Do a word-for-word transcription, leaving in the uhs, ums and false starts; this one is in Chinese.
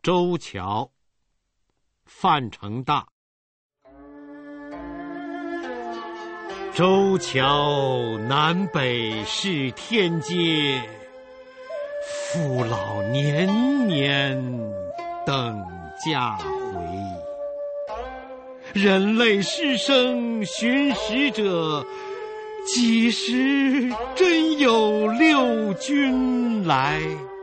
周桥，范成大。周桥南北是天街，父老年年等驾回。人类师生寻食者，几时真有六军来？